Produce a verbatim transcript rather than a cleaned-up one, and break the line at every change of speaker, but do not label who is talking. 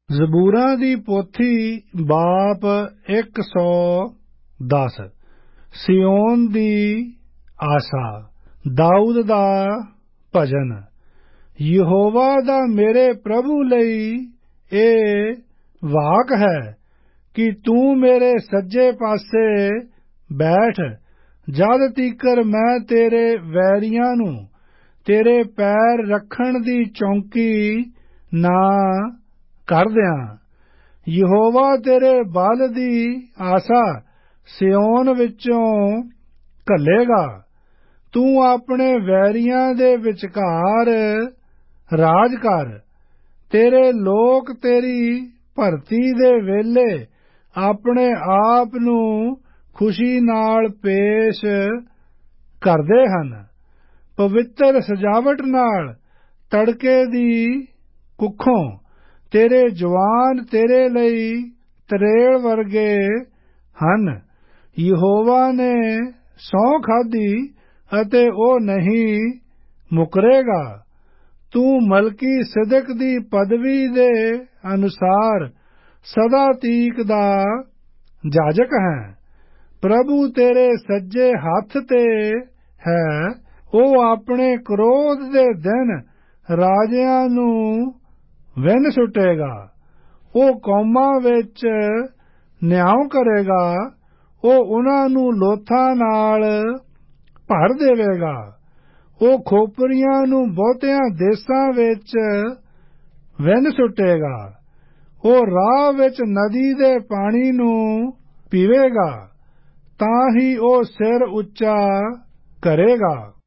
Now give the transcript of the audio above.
ਜ਼ਬੂਰਾਂ ਦੀ ਪੋਥੀ ਬਾਪ ਇੱਕ ਸੌ ਦਸ। ਸਿਯੋਨ ਦੀ ਆਸਾ। ਦਾਊਦ ਦਾ ਭਜਨ। ਯਹੋਵਾ ਦਾ ਮੇਰੇ ਪ੍ਰਭੂ ਲਈ ਇਹ ਵਾਕ ਹੈ ਕਿ ਤੂੰ ਮੇਰੇ ਸੱਜੇ ਪਾਸੇ ਬੈਠ, ਜਦ ਤੀਕਰ ਮੈਂ ਤੇਰੇ ਵੈਰੀਆਂ ਨੂੰ ਤੇਰੇ ਪੈਰ ਰੱਖਣ ਦੀ ਚੌਂਕੀ ਨਾ ਕਰ ਦਿਆਂ। ਯਹੋਵਾ ਤੇਰੇ ਬਲ ਦੀ ਆਸਾ ਸਿਯੋਨ ਵਿੱਚੋਂ ਘੱਲੇਗਾ। ਤੂੰ ਆਪਣੇ ਵੈਰੀਆਂ ਦੇ ਵਿਚਕਾਰ ਰਾਜ ਕਰ। ਤੇਰੇ ਲੋਕ ਤੇਰੀ ਭਰਤੀ ਦੇ ਵੇਲੇ ਆਪਣੇ ਆਪ ਨੂੰ ਖੁਸ਼ੀ ਨਾਲ ਪੇਸ਼ ਕਰਦੇ ਹਨ। ਪਵਿੱਤਰ ਸਜਾਵਟ ਨਾਲ ਤੜਕੇ ਦੀ ਕੁੱਖੋਂ ਤੇਰੇ ਜਵਾਨ ਤੇਰੇ ਲਈ ਤਰੇਲ ਵਰਗੇ ਹਨ। ਯਹੋਵਾ ਨੇ ਸਹੁੰ ਖਾਧੀ ਅਤੇ ਉਹ ਨਹੀਂ ਮੁਕਰੇਗਾ। ਤੂੰ ਮਲਕੀ ਸਿਦਕ ਦੀ ਪਦਵੀ ਦੇ ਅਨੁਸਾਰ ਸਦਾ ਤੀਕ ਦਾ ਜਾਜਕ ਹੈ। ਪ੍ਰਭੂ ਤੇਰੇ ਸੱਜੇ ਹੱਥ ਤੇ ਹੈ। ਉਹ ਆਪਣੇ ਕ੍ਰੋਧ ਦੇ ਦਿਨ ਰਾਜਿਆਂ ਨੂੰ ਵਿੰਨ ਸੁੱਟੇਗਾ। ਉਹ ਕੌਮਾਂ ਵਿੱਚ ਨਿਆਂ ਕਰੇਗਾ। ਉਹ ਉਨ੍ਹਾਂ ਨੂੰ ਲੋਥਾਂ ਨਾਲ ਭਰ ਦੇਵੇਗਾ। ਉਹ ਖੋਪਰੀਆਂ ਨੂੰ ਬਹੁਤਿਆਂ ਦੇਸ਼ਾਂ ਵਿੱਚ ਵਿੰਨ ਸੁੱਟੇਗਾ। ਉਹ ਰਾਹ ਵਿੱਚ ਨਦੀ ਦੇ ਪਾਣੀ ਨੂੰ ਪੀਵੇਗਾ, ਤਾਂ ਹੀ ਉਹ ਸਿਰ ਉੱਚਾ ਕਰੇਗਾ।